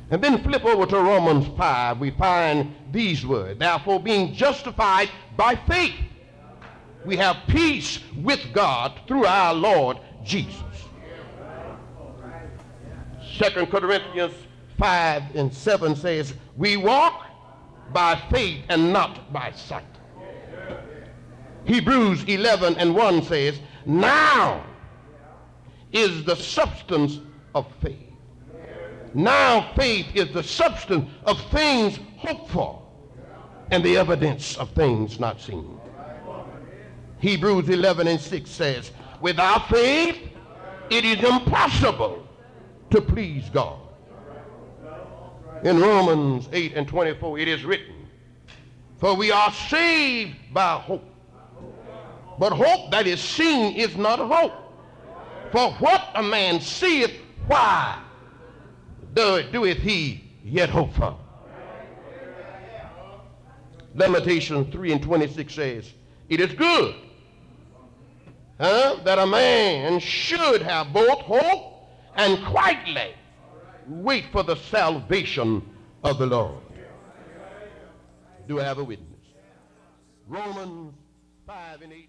And then flip over to Romans 5. We find these words. Therefore, being justified by faith, we have peace with God through our Lord Jesus. 2 Corinthians 5 and 7 says, we walk by faith and not by sight. Hebrews 11 and 1 says, now is the substance of faith. Now faith is the substance of things hoped for and the evidence of things not seen. Hebrews 11 and 6 says, without faith it is impossible to please God. In Romans 8 and 24 it is written, for we are saved by hope. But hope that is seen is not hope. For what a man seeth, why doeth he yet hope for? Lamentations 3 and 26 says, it is good that a man should have both hope and quietly wait for the salvation of the Lord. Do I have a witness? Romans 5 and 8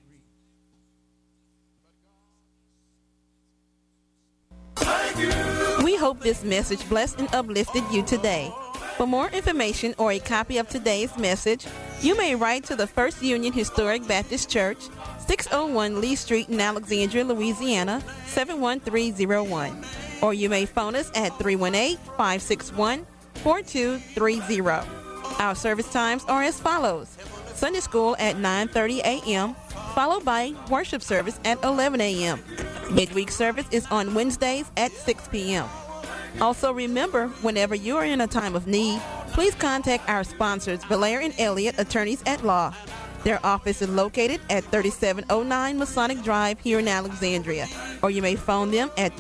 reads. We hope this message blessed and uplifted you today. For more information or a copy of today's message, you may write to the First Union Historic Baptist Church, 601 Lee Street in Alexandria, Louisiana, 71301. Or you may phone us at 318-561-4230. Our service times are as follows. Sunday school at 9:30 a.m., followed by worship service at 11 a.m. Midweek service is on Wednesdays at 6 p.m. Also remember, whenever you are in a time of need, please contact our sponsors, Valaire and Elliott, Attorneys at Law. Their office is located at 3709 Masonic Drive here in Alexandria. Or you may phone them at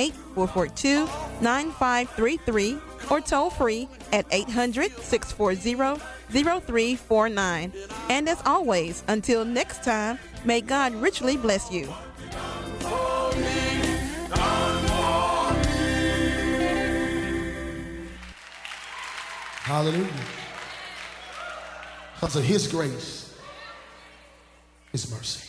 318-442-9533 or toll free at 800-640-0349. And as always, until next time, may God richly bless you. Hallelujah. Because of his grace, his mercy.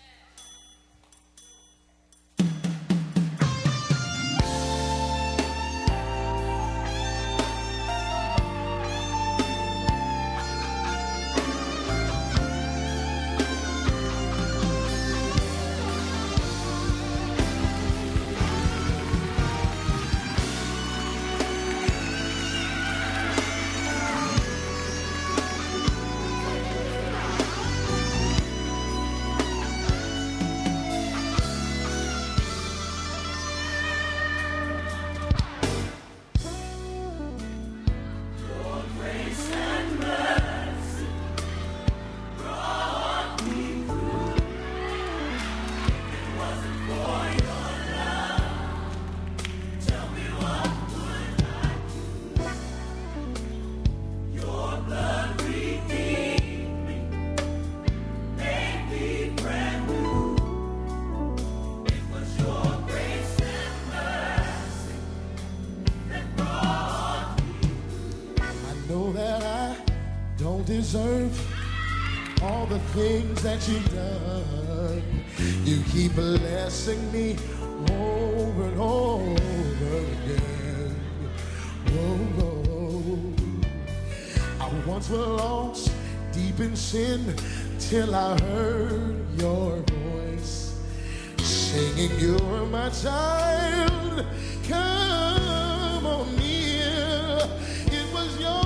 Deserve all the things that you've done. You keep blessing me over and over again. Oh, oh. I once was lost deep in sin till I heard your voice singing, you're my child, come on near. It was your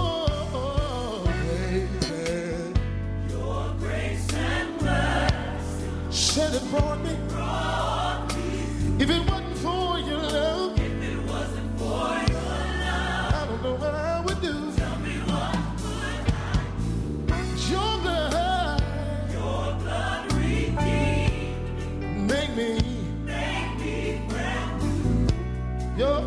said it brought me. If it wasn't for your love, I don't know what I would do. Tell me what would I do? Your blood redeemed me. Make me brand new. Your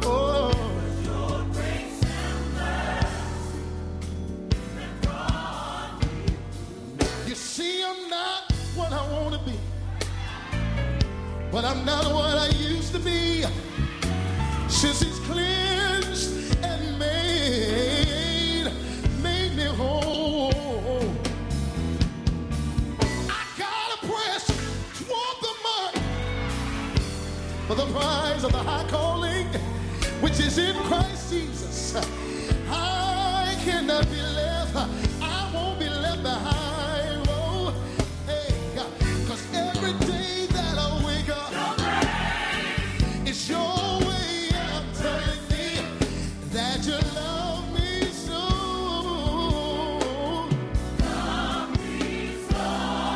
is in Christ Jesus. I cannot be left. I won't be left behind. Oh, hey, 'cause every day that I wake up, it's your way of telling me that you love me so. Love me so.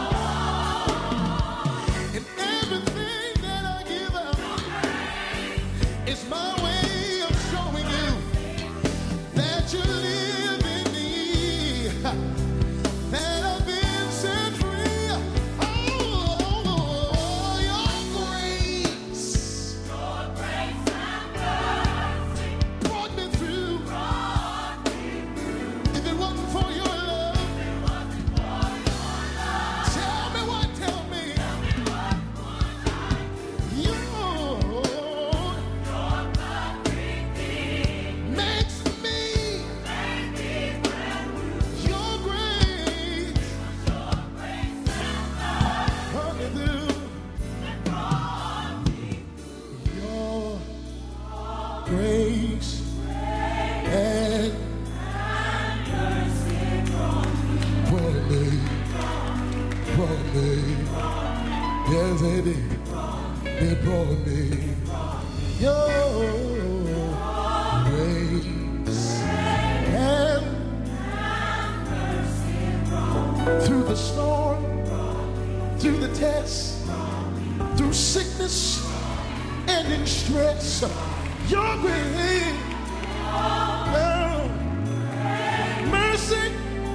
And everything that I give up, it's my way of showing you that you live in me, that I've been set free. Oh, your grace and mercy brought me through. If it wasn't for your love, tell me what, tell me. Your makes me, your grace brought me through. Your grace and mercy brought me. Yes, it did. It brought me. Your grace and through the storm, through the test, through sickness and in stress, your grace, mercy,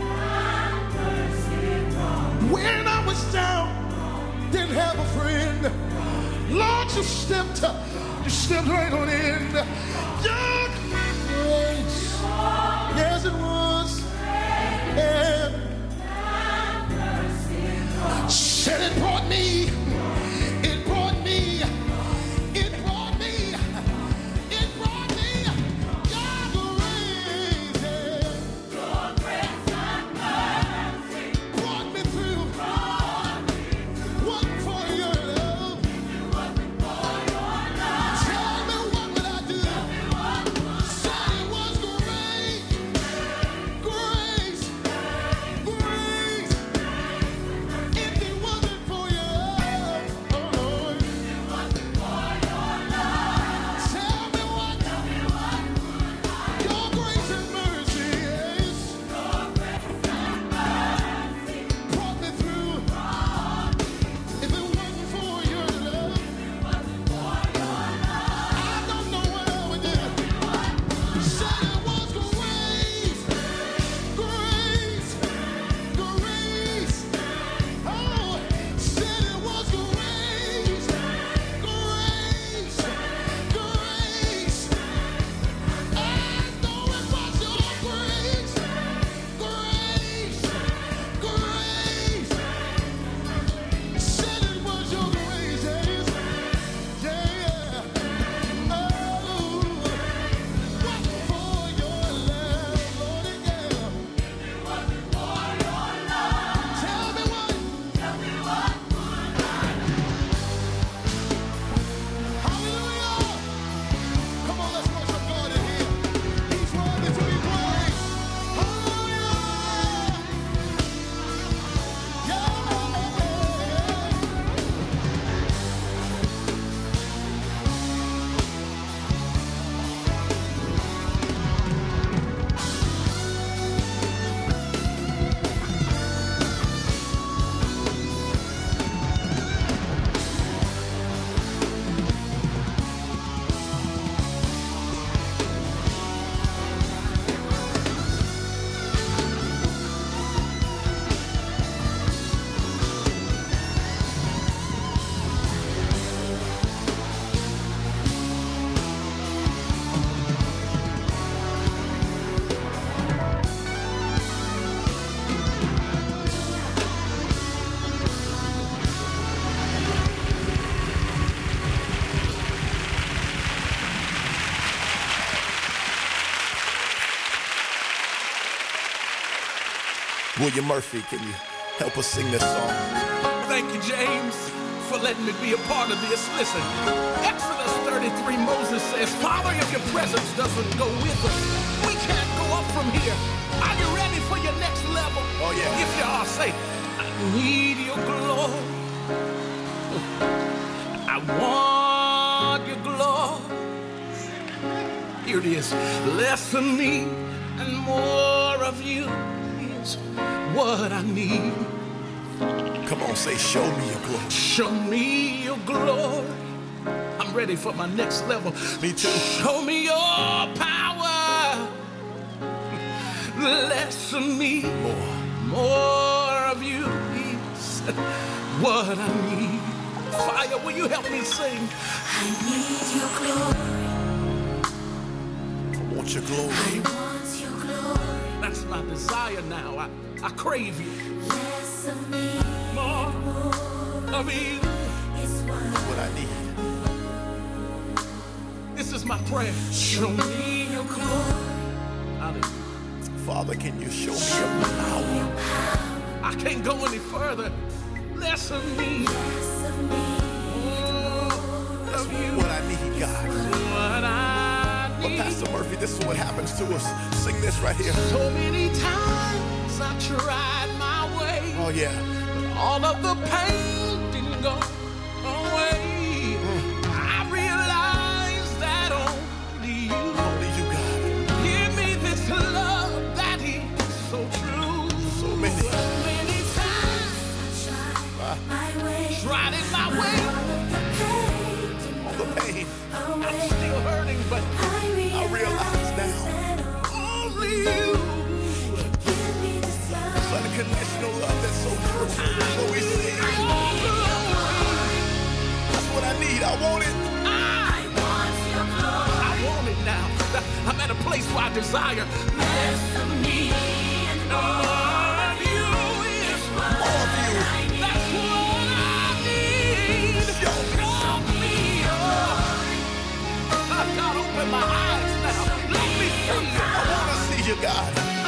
when I was down, didn't have a friend, Lord, you stepped right on in. Your grace, yes it was, and said it brought me, it brought me, it brought me, it brought me. Your grace and mercy brought me through. Wasn't for your love. Tell me what would I do? Said it was grace, grace, grace. If it wasn't for your love, oh Lord. Tell me what your grace and mercy is. Brought me through. If it wasn't for your love, I don't know what I would do. Said it was grace, grace, grace. Oh, said it was grace, grace, grace. I know it was your grace, grace, grace. Said it was your grace, yes, yeah. Oh, what for your love, Lord, yeah. Tell me what. Hallelujah. Come on, let's worship God in here. He's worthy to be praised. Hallelujah. Yeah. William Murphy, can you help us sing this song? Thank you, James. for letting me be a part of this. Listen, Exodus 33, Moses says, Father, if your presence doesn't go with us, we can't go up from here. Are you ready for your next level? Oh, yeah. If you are, say, I need your glory. I want your glory. Here it is. Less of me and more of you is what I need. Come on, say, show me your glory. Show me your glory. I'm ready for my next level. Me too. Show me your power. Less of me, more of you is what I need. Fire, will you help me sing? I need your glory. I want your glory. I want your glory. That's my desire now. I crave you. Less of me, More more of you. is What I need. This is my prayer. Show me your glory. Hallelujah. Father, can you show me your power? I can't go any further. Less of me, less of me, more of you. What I need, God. What I But need. Pastor Murphy, this is what happens to us. Sing this right here. So many times I tried my way. Oh, yeah. But all of the pain didn't go away. I realized that only you Only you, God. give me this love that is so true. So many. Many times my way, tried it my way. All the pain. I'm still hurting, but I realize now. only you. give me this love. It's unconditional love that's so true. So we sing. That's what I need. I want it. I want your glory. I want it now. I'm at a place where I desire less of me and more of you is what All of you. that's what I need. Show me your. God, open my eyes now. Let me see you. I want to see you, God.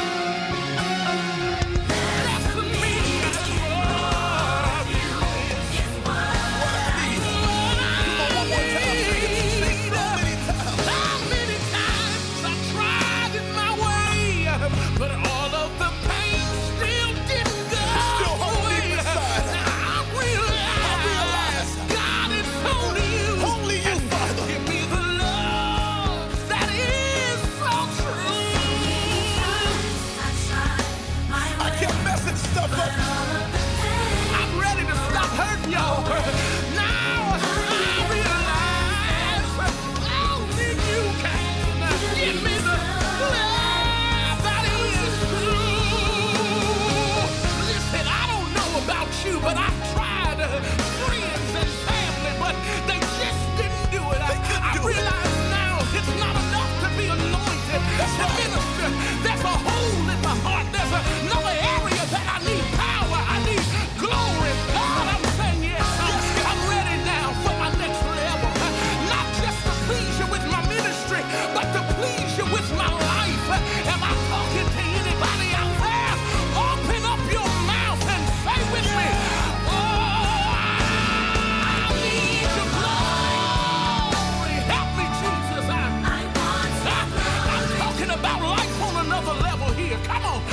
Less of me and more of you is What I need. Come on, one more time. Sing it. So many times. How many times I tried it my way, but all of the pain still didn't go Still hold away. deep inside. Now I realize God is only you. Only you, Father. Give me the love that is so true. I tried my I way, kept messing stuff up. all of the pain. I'm ready to stop hurting y'all. Now I realize only you can give me the love that is true. Listen, I don't know about you, but I tried friends and family, but they just didn't do it. I realize now it's not enough to be anointed to minister. There's a hole in my heart. There's another area that I need power. I need glory. God, I'm saying yes. I'm ready now for my next level. Not just to please you with my ministry, but to please you with my life. Am I talking to anybody out there? Open up your mouth and say with me, oh, I need your glory. Help me, Jesus. I'm talking about life on another level here. Come on.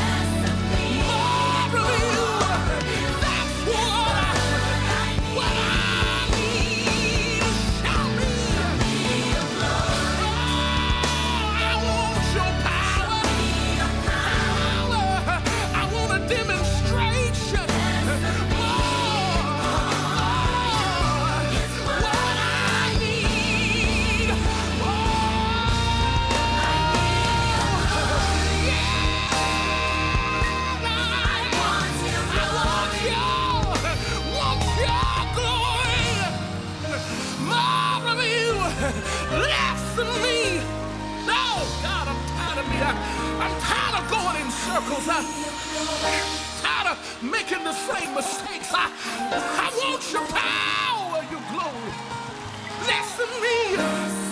More of you. That's what I need. Show me. I want your power. I want a demonstration. More. What I need. Less of me. No, God, I'm tired of me. I'm tired of going in circles. I'm tired of making the same mistakes. I want your power, your glory. Less of me.